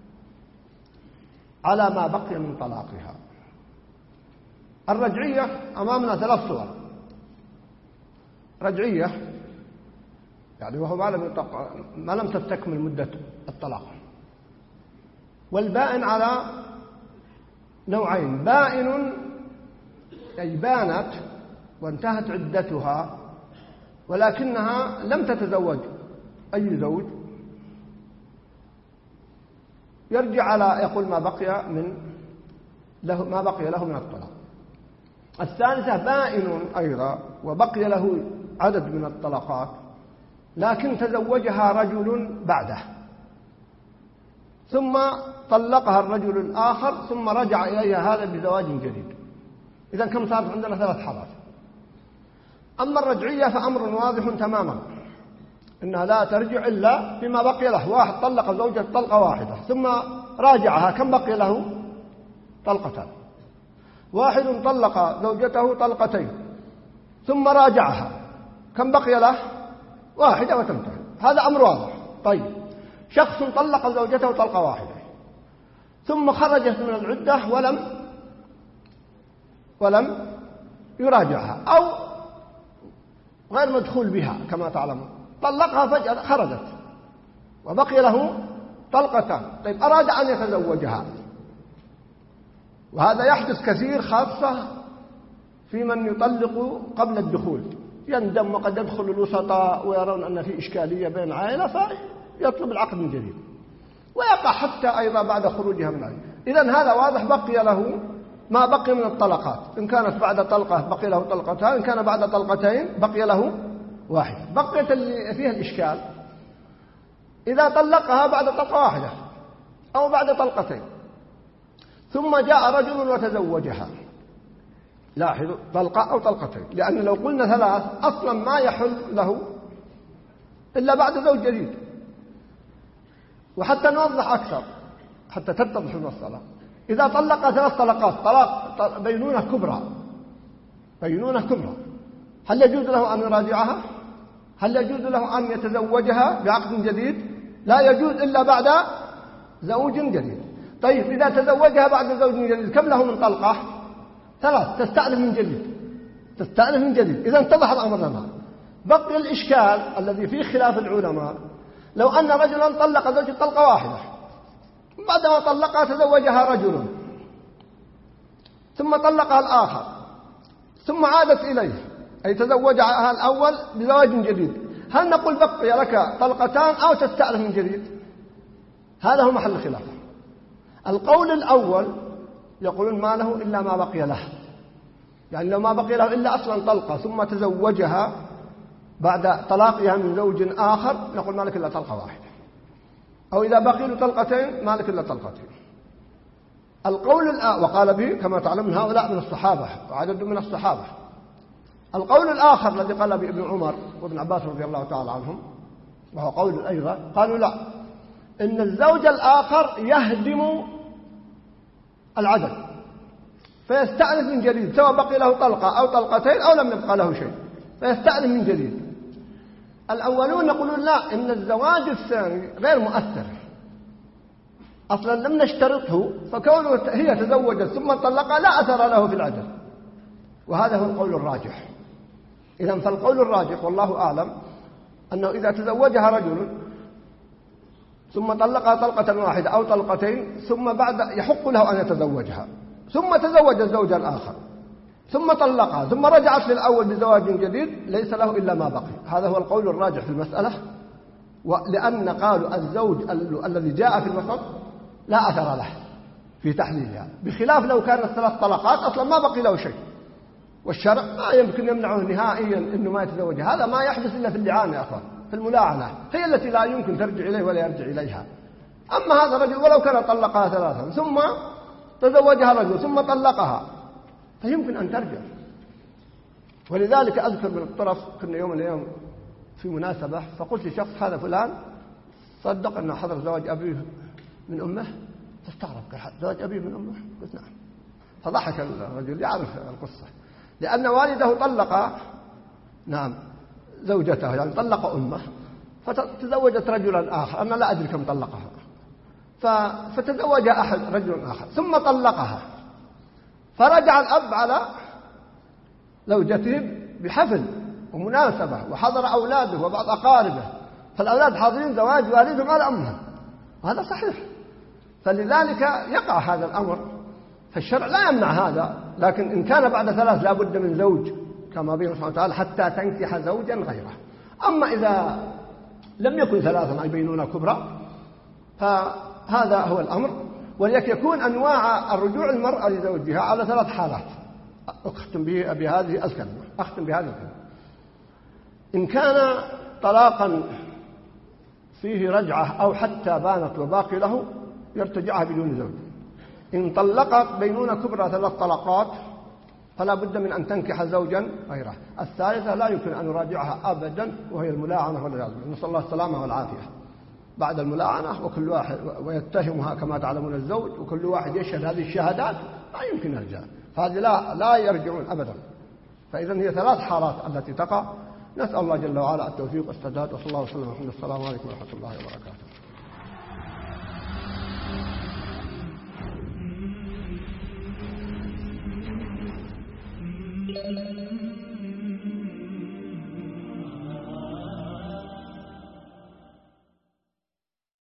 على ما بقي من طلاقها. الرجعية أمامنا ثلاث صور. رجعية يعني وهو ما لم ما لم تستكمل مدة الطلاق، والبائن على نوعين: بائن أي بانت وانتهت عدتها ولكنها لم تتزوج أي زوج، يرجع على يقول ما بقي من له ما بقي له من الطلاق. الثالثة بائن أيضا وبقي له عدد من الطلقات لكن تزوجها رجل بعده ثم طلقها الرجل الآخر ثم رجع إليها هذا بزواج جديد. إذا كم صارت عندنا؟ ثلاث حالات. أما الرجعية فأمر واضح تماما، إنها لا ترجع إلا فيما بقي له. واحد طلق زوجته طلقة واحدة ثم راجعها، كم بقي له؟ طلقتان. واحد طلق زوجته طلقتين ثم راجعها، كم بقي له؟ واحدة وتنتهي. هذا أمر واضح. طيب، شخص طلق زوجته طلقة واحدة ثم خرجت من العدة ولم ولم يراجعها أو غير مدخول بها كما تعلمون، طلقها فجأة خرجت وبقي له طلقتان. طيب، أراد أن يتزوجها، وهذا يحدث كثير خاصة في من يطلق قبل الدخول، يندم وقد يدخل الوسطاء ويرون أن في إشكالية بين عائلة فيطلب العقد من جديد، ويقع حتى أيضا بعد خروجها من العائلة. إذن هذا واضح، بقي له ما بقي من الطلقات. إن كانت بعد طلقة بقي له طلقتان، إن كان بعد طلقتين بقي له واحد. بقيت اللي فيها الإشكال إذا طلقها بعد طلقة واحدة أو بعد طلقتين ثم جاء رجل وتزوجها. لاحظوا، طلقة أو طلقتين، لأن لو قلنا ثلاث أصلا ما يحل له إلا بعد زوج جديد. وحتى نوضح أكثر حتى تتضح المسألة، إذا طلق ثلاث طلقات طلاق بينونة كبرى بينونة كبرى هل يجوز له أن يراجعها؟ هل يجوز له أن يتزوجها بعقد جديد؟ لا يجوز إلا بعد زوج جديد. طيب، إذا تزوجها بعد زوج جديد كم له من طلقة؟ ثلاث، تستأنف من جديد تستأنف من جديد. إذا اتضح الأمر لنا. بقي الإشكال الذي فيه خلاف العلماء، لو أن رجلا طلق زوجته طلقة واحدة، بعدما طلقها تزوجها رجل ثم طلقها الآخر ثم عادت إليه، أي تزوجها الأول بزواج جديد، هل نقول بقي لك طلقتان أو تستأنف من جديد؟ هذا هو محل الخلاف. القول الأول يقولون ما له إلا ما بقي له، يعني لو ما بقي له إلا أصلا طلقة ثم تزوجها بعد طلاقها من زوج آخر نقول ما لك إلا طلقة واحدة، أو إذا بقي له طلقتين ما لك إلا طلقتين. القول الآخر وقال به كما تعلمون هؤلاء من الصحابة وعدد من الصحابة. القول الآخر الذي قال به ابن عمر وابن عباس رضي الله تعالى عنهم، وهو قول أيضا، قالوا لا، إن الزوج الآخر يهدم العدد فيستأنف من جديد، سواء بقي له طلقة أو طلقتين أو لم يبقى له شيء، فيستأنف من جديد. الأولون يقولون لا، إن الزواج الثاني غير مؤثر، أصلا لم نشترطه، فكونه هي تزوجت ثم طلقها لا أثر له في العدد، وهذا هو القول الراجح. إذن فالقول الراجح والله أعلم أنه إذا تزوجها رجل ثم طلقها طلقة واحدة أو طلقتين ثم بعد يحق له أن يتزوجها ثم تزوج الزوج الآخر ثم طلقها ثم رجعت للأول بزواج جديد ليس له إلا ما بقي. هذا هو القول الراجح في المسألة، لأن قالوا الزوج الذي جاء في الوسط لا أثر له في تحليلها، بخلاف لو كانت ثلاث طلقات أصلا ما بقي له شيء، والشرع ما يمكن يمنعه نهائيا إنه ما يتزوج. هذا ما يحدث إلا في اللعان يا أخوان، في الملاعنة هي التي لا يمكن ترجع إليه ولا يرجع إليها. أما هذا الرجل ولو كان طلقها ثلاثا ثم تزوجها رجل ثم طلقها فيمكن أن ترجع. ولذلك أذكر من الطرف، كنا يوم من الأيام في مناسبة فقلت لشخص هذا فلان صدق أنه حضر زواج أبيه من أمه، فاستغرب قال زواج أبيه من أمه؟ قلت نعم. فضحك الرجل يعرف القصة، لأن والده طلق نعم زوجته، يعني طلق أمه فتزوجت رجلا آخر، أنا لا أدري كم طلقها، فتزوج أحد رجل آخر ثم طلقها، فرجع الأب على زوجته بحفل ومناسبة وحضر أولاده وبعض أقاربه، فالأولاد حاضرين زواج والدهم على أمهم، وهذا صحيح. فلذلك يقع هذا الأمر، فالشرع لا يمنع هذا، لكن إن كان بعد ثلاث لا بد من زوج كما بين سبحانه وتعالى حتى تنكح زوجا غيره. أما إذا لم يكن ثلاثا أي بينونة كبرى فهذا هو الأمر. ولكن يكون أنواع الرجوع المرأة لزوجها على ثلاث حالات. أختم بهذه الكلمة أختم بهذه الكلمة إن كان طلاقا فيه رجعة أو حتى بانت وباقي له يرتجعها بدون زوج. إن طلقت بينونة كبرى ثلاث طلقات فلا بد من أن تنكح زوجا غيره. الثالثة لا يمكن أن يراجعها أبدا وهي الملاعنة والعياذ بالله، نسأل الله السلامة والعافية. بعد الملاعنة وكل واحد ويتهمها كما تعلمون الزوج، وكل واحد يشهد هذه الشهادات ما يمكن يرجع، فهذه لا لا يرجعون أبدا. فإذا هي ثلاث حالات التي تقع. نسأل الله جل وعلا التوفيق والسداد، وصلى الله وسلم على السلام عليكم ورحمة الله وبركاته.